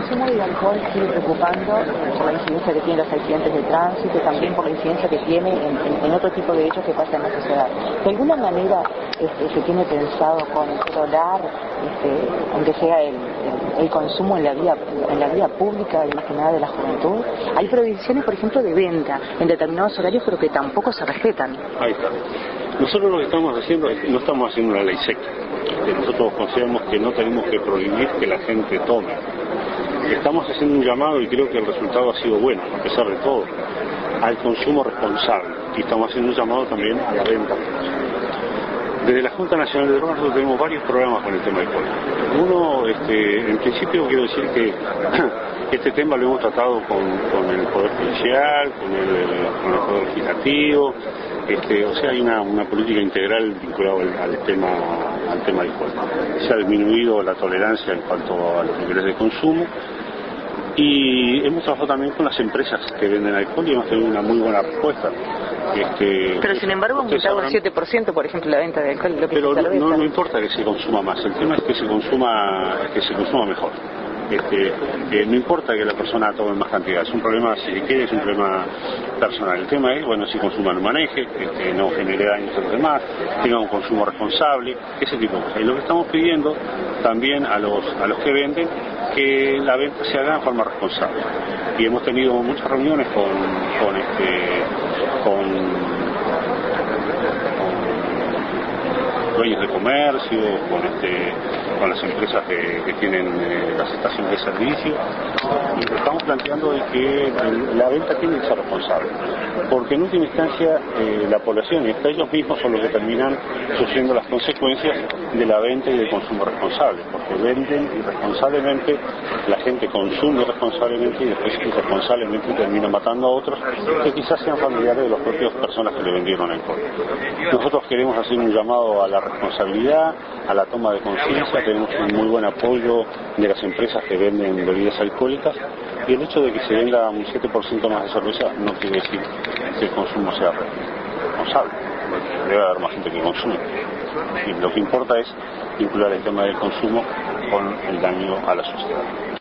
consumo de alcohol sigue preocupando por la incidencia que tiene los accidentes de tránsito, también por la incidencia que tiene en otro tipo de hechos que pasan en la sociedad. ¿De alguna manera se tiene pensado controlar, aunque sea el consumo en la vía pública, y más que nada de la juventud? Hay prohibiciones, por ejemplo, de venta en determinados horarios, pero que tampoco se respetan. Ahí está. Nosotros lo que estamos haciendo es, no estamos haciendo una ley seca. Nosotros consideramos que no tenemos que prohibir que la gente tome. Estamos haciendo un llamado, y creo que el resultado ha sido bueno, a pesar de todo, al consumo responsable. Y estamos haciendo un llamado también a la venta. Desde la Junta Nacional de Drogas nosotros tenemos varios programas con el tema del alcohol. Uno, en principio quiero decir que este tema lo hemos tratado con el Poder Judicial, con el Poder Legislativo, o sea, hay una política integral vinculada al tema alcohol. Se ha disminuido la tolerancia en cuanto a los niveles de consumo, y hemos trabajado también con las empresas que venden alcohol y hemos tenido una muy buena respuesta. Pero sin embargo ha aumentado un 7%, por ejemplo, la venta de alcohol. Pero no importa que se consuma más, el tema es que se consuma mejor. No importa que la persona tome más cantidad, es un problema, si quiere, es un problema personal. El tema es, si consuma no maneje, no genere daños a los demás, tenga un consumo responsable, ese tipo de cosas. Y lo que estamos pidiendo también a los que venden, que la venta se haga de forma responsable. Y hemos tenido muchas reuniones con dueños de comercio, con las empresas que tienen las estaciones de servicio, y estamos planteando de que la venta tiene que ser responsable, porque en última instancia la población y hasta ellos mismos son los que terminan sufriendo las consecuencias de la venta y del consumo responsable, porque venden irresponsablemente, la gente consume irresponsablemente y después irresponsablemente termina matando a otros que quizás sean familiares de las propias personas que le vendieron alcohol. Nosotros queremos hacer un llamado a la responsabilidad, a la toma de conciencia. Tenemos un muy buen apoyo de las empresas que venden bebidas alcohólicas, y el hecho de que se venda un 7% más de cerveza no quiere decir que el consumo sea responsable. Debe haber más gente que consume, y lo que importa es vincular el tema del consumo con el daño a la sociedad.